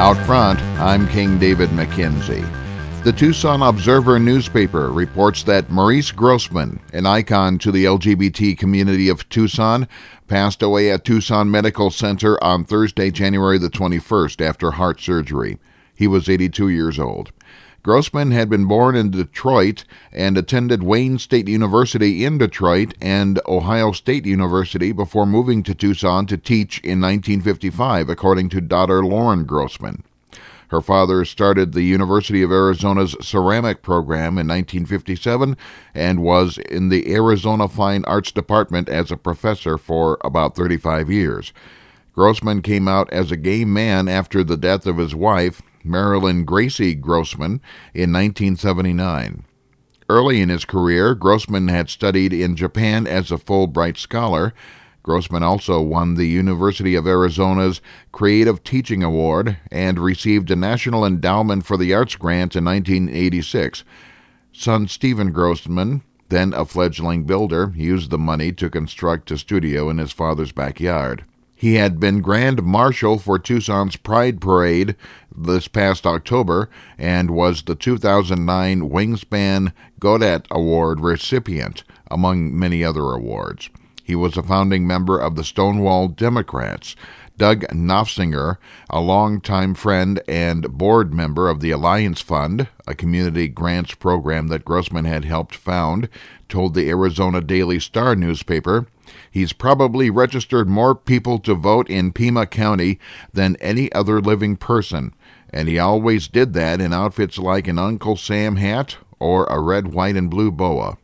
Out front, I'm King David McKenzie. The Tucson Observer newspaper reports that Maurice Grossman, an icon to the LGBT community of Tucson, passed away at Tucson Medical Center on Thursday, January the 21st after heart surgery. He was 82 years old. Grossman had been born in Detroit and attended Wayne State University in Detroit and Ohio State University before moving to Tucson to teach in 1955, according to daughter Lauren Grossman. Her father started the University of Arizona's ceramic program in 1957 and was in the Arizona Fine Arts Department as a professor for about 35 years. Grossman came out as a gay man after the death of his wife, Marilyn Gracie Grossman, in 1979. Early in his career, Grossman had studied in Japan as a Fulbright scholar. Grossman also won the University of Arizona's Creative Teaching Award and received a National Endowment for the Arts grant in 1986. Son Stephen Grossman, then a fledgling builder, used the money to construct a studio in his father's backyard. He had been Grand Marshal for Tucson's Pride Parade this past October and was the 2009 Wingspan Godet Award recipient, among many other awards. He was a founding member of the Stonewall Democrats. Doug Knopfsinger, a longtime friend and board member of the Alliance Fund, a community grants program that Grossman had helped found, told the Arizona Daily Star newspaper, "He's probably registered more people to vote in Pima County than any other living person, and he always did that in outfits like an Uncle Sam hat or a red, white, and blue boa."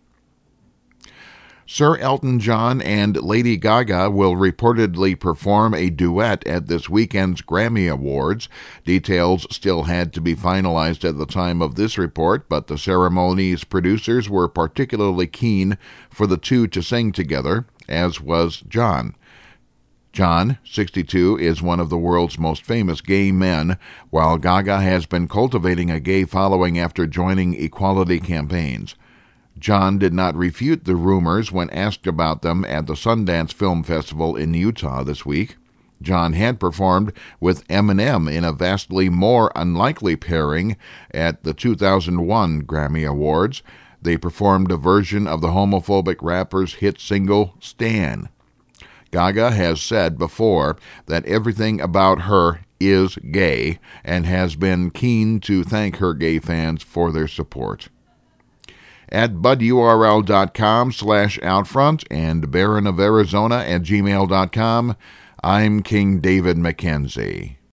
Sir Elton John and Lady Gaga will reportedly perform a duet at this weekend's Grammy Awards. Details still had to be finalized at the time of this report, but the ceremony's producers were particularly keen for the two to sing together, as was John. John, 62, is one of the world's most famous gay men, while Gaga has been cultivating a gay following after joining equality campaigns. John did not refute the rumors when asked about them at the Sundance Film Festival in Utah this week. John had performed with Eminem in a vastly more unlikely pairing at the 2001 Grammy Awards. They performed a version of the homophobic rapper's hit single, Stan. Gaga has said before that everything about her is gay and has been keen to thank her gay fans for their support. At budurl.com/outfront and baronofarizona@gmail.com, I'm King David McKenzie.